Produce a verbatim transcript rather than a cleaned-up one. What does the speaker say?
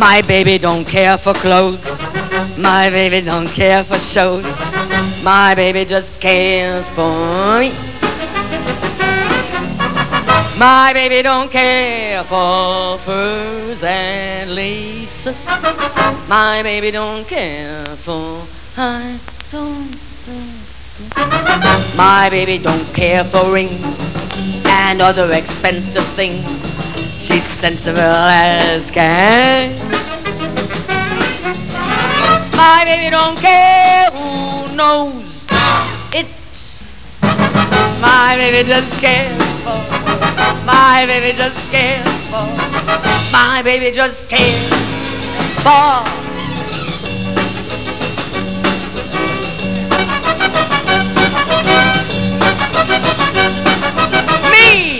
My baby don't care for clothes. My baby don't care for shows. My baby just cares for me. My baby don't care for furs and laces. My baby don't care for high tone. My baby don't care for rings and other expensive things. She's sensible as can. My baby don't care who knows it. My baby just cares for. My baby just cares for. My baby just cares for.